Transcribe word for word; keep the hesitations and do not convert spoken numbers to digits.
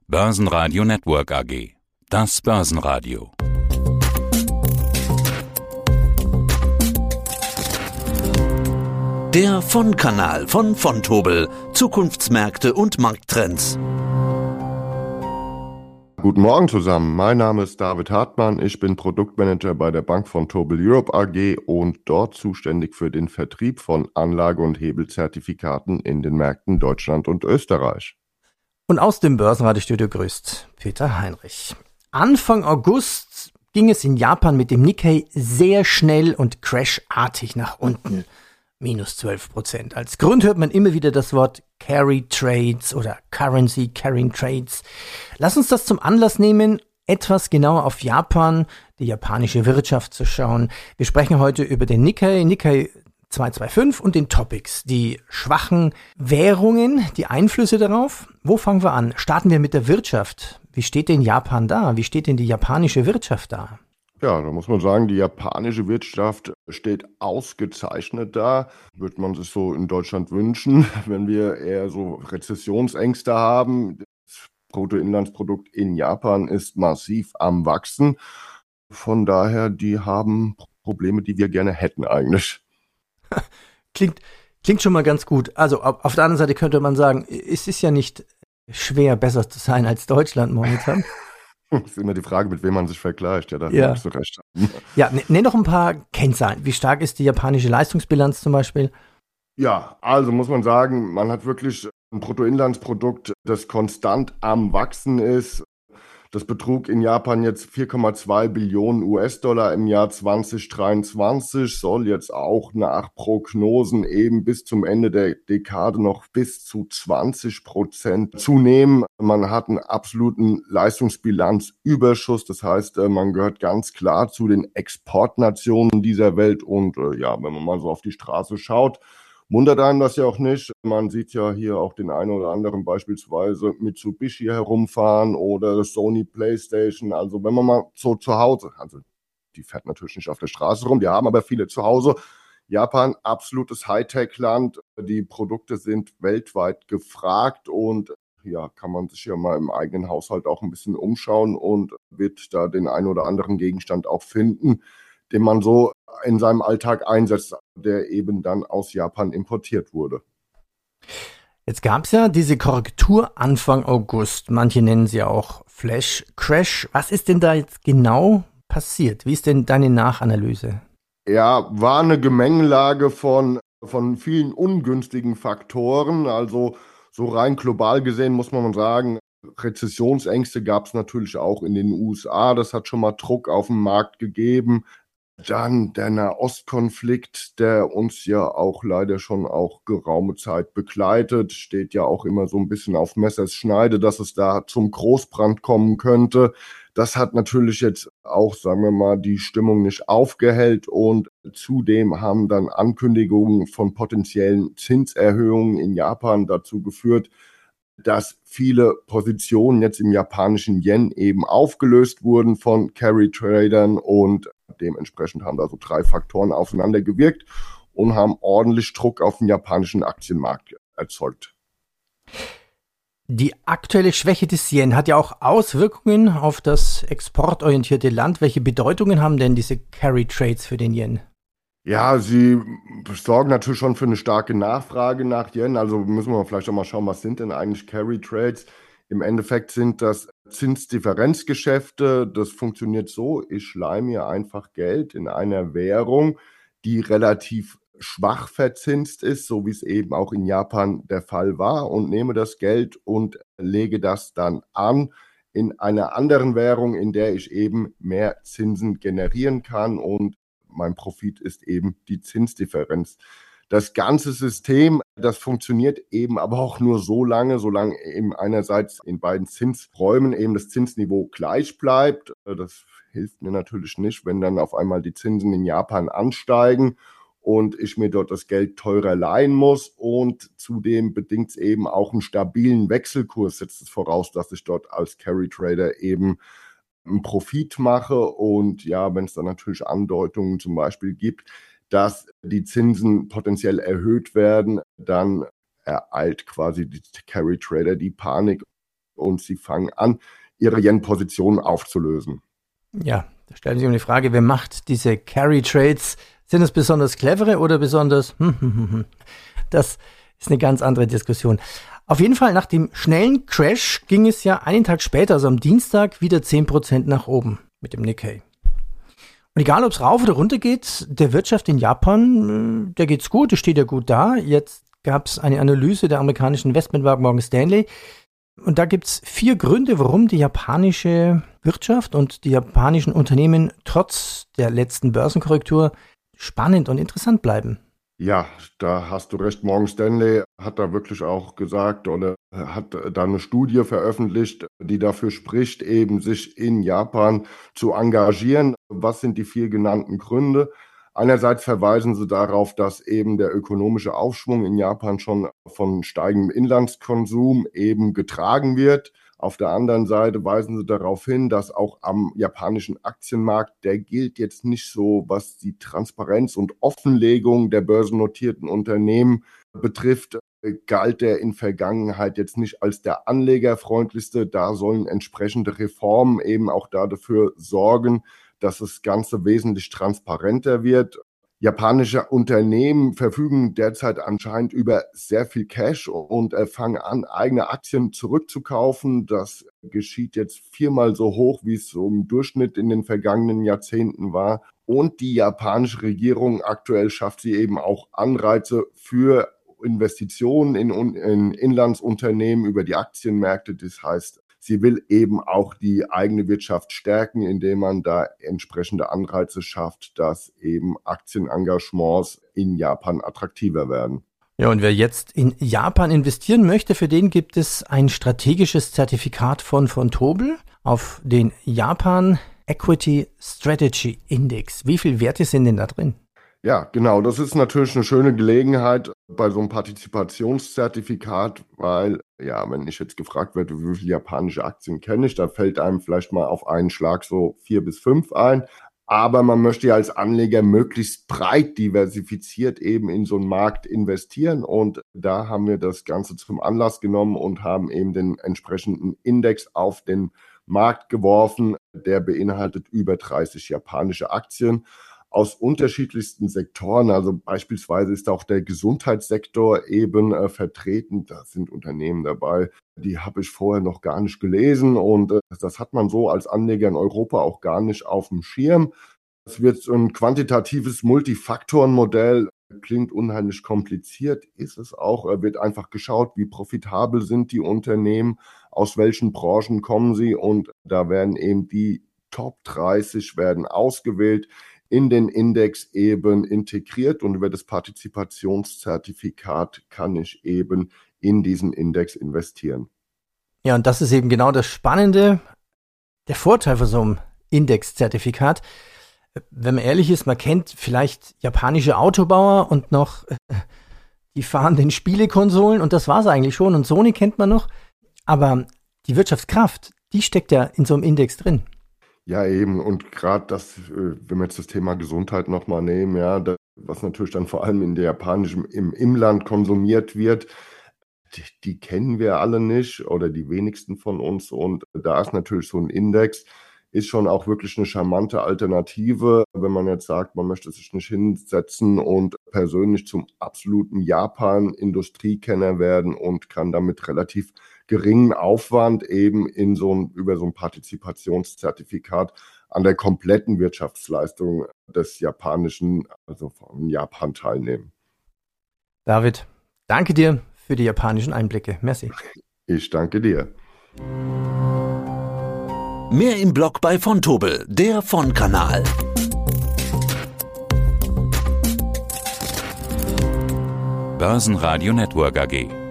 Börsenradio Network A G. Das Börsenradio. Der Von-Kanal von Vontobel. Zukunftsmärkte und Markttrends. Guten Morgen zusammen, mein Name ist David Hartmann, ich bin Produktmanager bei der Bank Vontobel Europe A G und dort zuständig für den Vertrieb von Anlage- und Hebelzertifikaten in den Märkten Deutschland und Österreich. Und aus dem Börsenradiostudio grüßt Peter Heinrich. Anfang August ging es in Japan mit dem Nikkei sehr schnell und crashartig nach unten. Minus zwölf Prozent. Als Grund hört man immer wieder das Wort Carry Trades oder Currency Carrying Trades. Lass uns das zum Anlass nehmen, etwas genauer auf Japan, die japanische Wirtschaft zu schauen. Wir sprechen heute über den Nikkei, Nikkei zweihundertfünfundzwanzig und den Topics, die schwachen Währungen, die Einflüsse darauf. Wo fangen wir an? Starten wir mit der Wirtschaft. Wie steht denn Japan da? Wie steht denn die japanische Wirtschaft da? Ja, da muss man sagen, die japanische Wirtschaft steht ausgezeichnet da. Würde man sich so in Deutschland wünschen, wenn wir eher so Rezessionsängste haben. Das Bruttoinlandsprodukt in Japan ist massiv am Wachsen. Von daher, die haben Probleme, die wir gerne hätten eigentlich. Klingt, klingt schon mal ganz gut. Also auf der anderen Seite könnte man sagen, es ist ja nicht schwer, besser zu sein als Deutschland momentan. Das ist immer die Frage, mit wem man sich vergleicht. Ja, da ja. hast du recht. Ja, nenn doch ein paar Kennzahlen. Wie stark ist die japanische Leistungsbilanz zum Beispiel? Ja, also muss man sagen, man hat wirklich ein Bruttoinlandsprodukt, das konstant am Wachsen ist. Das betrug in Japan jetzt vier Komma zwei Billionen U S-Dollar im Jahr zwanzig dreiundzwanzig, soll jetzt auch nach Prognosen eben bis zum Ende der Dekade noch bis zu zwanzig Prozent zunehmen. Man hat einen absoluten Leistungsbilanzüberschuss, das heißt, man gehört ganz klar zu den Exportnationen dieser Welt und ja, wenn man mal so auf die Straße schaut, wundert einem das ja auch nicht. Man sieht ja hier auch den einen oder anderen beispielsweise Mitsubishi herumfahren oder Sony PlayStation. Also wenn man mal so zu Hause, also die fährt natürlich nicht auf der Straße rum, die haben aber viele zu Hause. Japan, absolutes Hightech-Land. Die Produkte sind weltweit gefragt und ja, kann man sich ja mal im eigenen Haushalt auch ein bisschen umschauen und wird da den einen oder anderen Gegenstand auch finden, den man so in seinem Alltag einsetzt, der eben dann aus Japan importiert wurde. Jetzt gab es ja diese Korrektur Anfang August. Manche nennen sie auch Flash Crash. Was ist denn da jetzt genau passiert? Wie ist denn deine Nachanalyse? Ja, war eine Gemengelage von, von vielen ungünstigen Faktoren. Also so rein global gesehen muss man sagen, Rezessionsängste gab es natürlich auch in den U S A. Das hat schon mal Druck auf den Markt gegeben. Dann der Nahostkonflikt, der uns ja auch leider schon auch geraume Zeit begleitet, steht ja auch immer so ein bisschen auf Messers Schneide, dass es da zum Großbrand kommen könnte. Das hat natürlich jetzt auch, sagen wir mal, die Stimmung nicht aufgehellt und zudem haben dann Ankündigungen von potenziellen Zinserhöhungen in Japan dazu geführt, dass viele Positionen jetzt im japanischen Yen eben aufgelöst wurden von Carry-Tradern und dementsprechend haben da so drei Faktoren aufeinander gewirkt und haben ordentlich Druck auf den japanischen Aktienmarkt erzeugt. Die aktuelle Schwäche des Yen hat ja auch Auswirkungen auf das exportorientierte Land. Welche Bedeutungen haben denn diese Carry-Trades für den Yen? Ja, sie sorgen natürlich schon für eine starke Nachfrage nach Yen. Also müssen wir vielleicht auch mal schauen, was sind denn eigentlich Carry Trades? Im Endeffekt sind das Zinsdifferenzgeschäfte. Das funktioniert so, ich leihe mir einfach Geld in einer Währung, die relativ schwach verzinst ist, so wie es eben auch in Japan der Fall war, und nehme das Geld und lege das dann an in einer anderen Währung, in der ich eben mehr Zinsen generieren kann, und mein Profit ist eben die Zinsdifferenz. Das ganze System, das funktioniert eben aber auch nur so lange, solange eben einerseits in beiden Zinsräumen eben das Zinsniveau gleich bleibt. Das hilft mir natürlich nicht, wenn dann auf einmal die Zinsen in Japan ansteigen und ich mir dort das Geld teurer leihen muss. Und zudem bedingt es eben auch einen stabilen Wechselkurs, setzt es voraus, dass ich dort als Carry Trader eben einen Profit mache. Und ja, wenn es dann natürlich Andeutungen zum Beispiel gibt, dass die Zinsen potenziell erhöht werden, dann ereilt quasi die Carry Trader die Panik und sie fangen an, ihre Yen-Position aufzulösen. Ja, da stellen sich um die Frage, wer macht diese Carry-Trades? Sind es besonders clevere oder besonders... Das ist eine ganz andere Diskussion. Auf jeden Fall, nach dem schnellen Crash ging es ja einen Tag später, also am Dienstag, wieder zehn Prozent nach oben mit dem Nikkei. Und egal, ob es rauf oder runter geht, der Wirtschaft in Japan, der geht's gut, der steht ja gut da. Jetzt gab es eine Analyse der amerikanischen Investmentbank Morgan Stanley. Und da gibt's vier Gründe, warum die japanische Wirtschaft und die japanischen Unternehmen trotz der letzten Börsenkorrektur spannend und interessant bleiben. Ja, da hast du recht. Morgan Stanley hat da wirklich auch gesagt oder hat da eine Studie veröffentlicht, die dafür spricht, eben sich in Japan zu engagieren. Was sind die vier genannten Gründe? Einerseits verweisen sie darauf, dass eben der ökonomische Aufschwung in Japan schon von steigendem Inlandskonsum eben getragen wird. Auf der anderen Seite weisen sie darauf hin, dass auch am japanischen Aktienmarkt, der gilt jetzt nicht so, was die Transparenz und Offenlegung der börsennotierten Unternehmen betrifft, galt der in Vergangenheit jetzt nicht als der anlegerfreundlichste. Da sollen entsprechende Reformen eben auch dafür sorgen, dass das Ganze wesentlich transparenter wird. Japanische Unternehmen verfügen derzeit anscheinend über sehr viel Cash und fangen an, eigene Aktien zurückzukaufen. Das geschieht jetzt viermal so hoch, wie es so im Durchschnitt in den vergangenen Jahrzehnten war. Und die japanische Regierung aktuell schafft sie eben auch Anreize für Investitionen in, in Inlandsunternehmen über die Aktienmärkte. Das heißt, sie will eben auch die eigene Wirtschaft stärken, indem man da entsprechende Anreize schafft, dass eben Aktienengagements in Japan attraktiver werden. Ja, und wer jetzt in Japan investieren möchte, für den gibt es ein strategisches Zertifikat von Vontobel auf den Japan Equity Strategy Index. Wie viele Werte sind denn da drin? Ja, genau. Das ist natürlich eine schöne Gelegenheit bei so einem Partizipationszertifikat, weil, ja, wenn ich jetzt gefragt werde, wie viele japanische Aktien kenne ich, da fällt einem vielleicht mal auf einen Schlag so vier bis fünf ein. Aber man möchte ja als Anleger möglichst breit diversifiziert eben in so einen Markt investieren. Und da haben wir das Ganze zum Anlass genommen und haben eben den entsprechenden Index auf den Markt geworfen. Der beinhaltet über dreißig japanische Aktien aus unterschiedlichsten Sektoren, also beispielsweise ist auch der Gesundheitssektor eben äh, vertreten. Da sind Unternehmen dabei, die habe ich vorher noch gar nicht gelesen und äh, das hat man so als Anleger in Europa auch gar nicht auf dem Schirm. Es wird so ein quantitatives Multifaktorenmodell, klingt unheimlich kompliziert, ist es auch. Es wird einfach geschaut, wie profitabel sind die Unternehmen, aus welchen Branchen kommen sie und da werden eben die Top dreißig werden ausgewählt, in den Index eben integriert und über das Partizipationszertifikat kann ich eben in diesen Index investieren. Ja, und das ist eben genau das Spannende, der Vorteil von so einem Indexzertifikat. Wenn man ehrlich ist, man kennt vielleicht japanische Autobauer und noch äh, die fahrenden Spielekonsolen und das war's eigentlich schon und Sony kennt man noch, aber die Wirtschaftskraft, die steckt ja in so einem Index drin. Ja, eben. Und gerade das, wenn wir jetzt das Thema Gesundheit nochmal nehmen, ja, das, was natürlich dann vor allem in der japanischen, im Inland konsumiert wird, die, die kennen wir alle nicht oder die wenigsten von uns. Und da ist natürlich so ein Index, ist schon auch wirklich eine charmante Alternative, wenn man jetzt sagt, man möchte sich nicht hinsetzen und persönlich zum absoluten Japan-Industriekenner werden und kann damit relativ geringen Aufwand eben in so ein, über so ein Partizipationszertifikat an der kompletten Wirtschaftsleistung des japanischen, also von Japan teilnehmen. David, danke dir für die japanischen Einblicke. Merci. Ich danke dir. Mehr im Blog bei Vontobel, der Von-Kanal. Börsenradio Network A G.